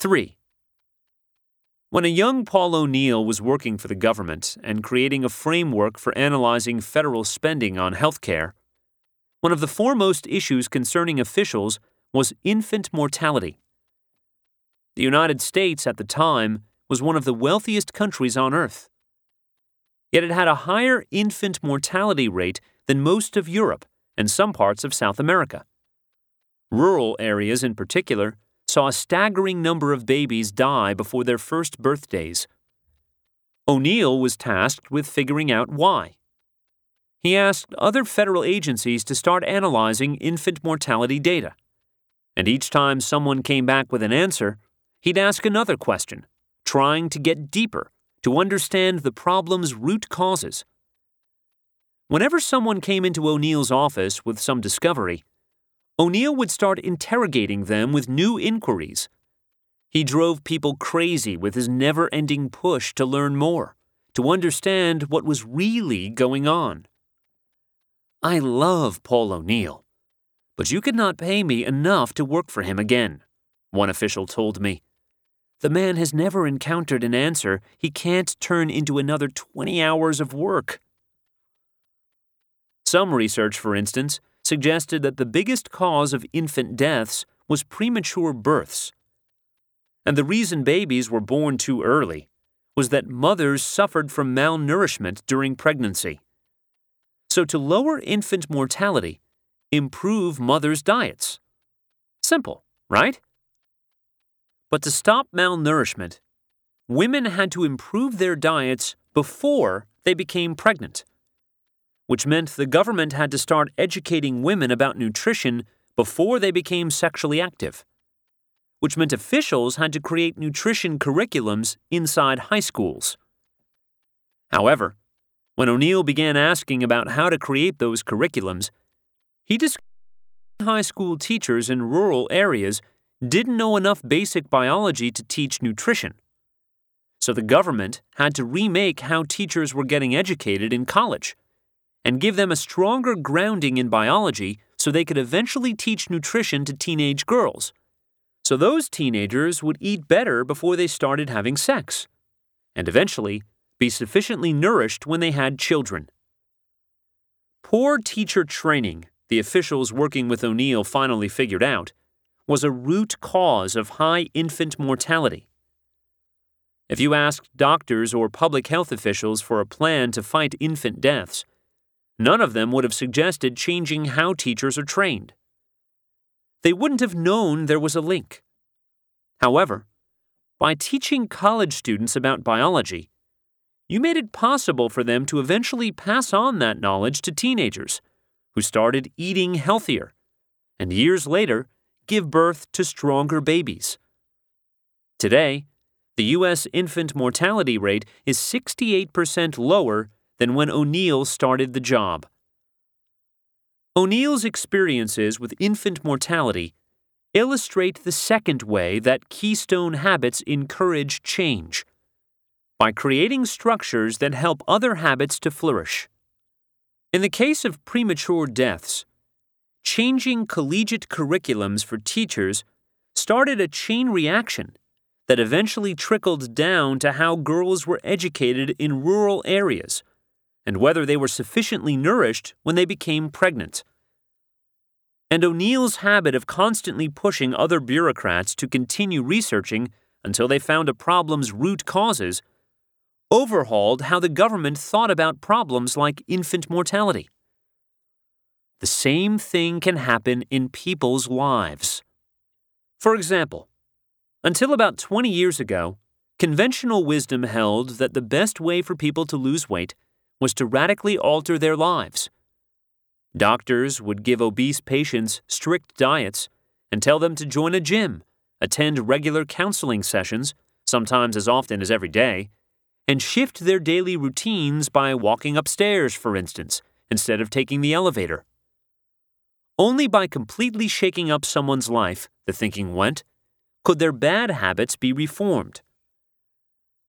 3. When a young Paul O'Neill was working for the government and creating a framework for analyzing federal spending on healthcare, one of the foremost issues concerning officials was infant mortality. The United States at the time was one of the wealthiest countries on earth. Yet it had a higher infant mortality rate than most of Europe and some parts of South America. Rural areas in particular saw a staggering number of babies die before their first birthdays. O'Neill was tasked with figuring out why. He asked other federal agencies to start analyzing infant mortality data. And each time someone came back with an answer, he'd ask another question, trying to get deeper to understand the problem's root causes. Whenever someone came into O'Neill's office with some discovery, O'Neill would start interrogating them with new inquiries. He drove people crazy with his never-ending push to learn more, to understand what was really going on. "I love Paul O'Neill, but you could not pay me enough to work for him again," one official told me. "The man has never encountered an answer he can't turn into another 20 hours of work." Some research, for instance, suggested that the biggest cause of infant deaths was premature births. And the reason babies were born too early was that mothers suffered from malnourishment during pregnancy. So to lower infant mortality, improve mothers' diets. Simple, right? But to stop malnourishment, women had to improve their diets before they became pregnant, which meant the government had to start educating women about nutrition before they became sexually active, which meant officials had to create nutrition curriculums inside high schools. However, when O'Neill began asking about how to create those curriculums, he discovered high school teachers in rural areas didn't know enough basic biology to teach nutrition. So the government had to remake how teachers were getting educated in college and give them a stronger grounding in biology so they could eventually teach nutrition to teenage girls. So those teenagers would eat better before they started having sex, and eventually be sufficiently nourished when they had children. Poor teacher training, the officials working with O'Neill finally figured out, was a root cause of high infant mortality. If you asked doctors or public health officials for a plan to fight infant deaths, none of them would have suggested changing how teachers are trained. They wouldn't have known there was a link. However, by teaching college students about biology, you made it possible for them to eventually pass on that knowledge to teenagers who started eating healthier, and years later, give birth to stronger babies. Today, the U.S. infant mortality rate is 68% lower than when O'Neill started the job. O'Neill's experiences with infant mortality illustrate the second way that Keystone habits encourage change, by creating structures that help other habits to flourish. In the case of premature deaths, changing collegiate curriculums for teachers started a chain reaction that eventually trickled down to how girls were educated in rural areas and whether they were sufficiently nourished when they became pregnant. And O'Neill's habit of constantly pushing other bureaucrats to continue researching until they found a problem's root causes overhauled how the government thought about problems like infant mortality. The same thing can happen in people's lives. For example, until about 20 years ago, conventional wisdom held that the best way for people to lose weight was to radically alter their lives. Doctors would give obese patients strict diets and tell them to join a gym, attend regular counseling sessions, sometimes as often as every day, and shift their daily routines by walking upstairs, for instance, instead of taking the elevator. Only by completely shaking up someone's life, the thinking went, could their bad habits be reformed.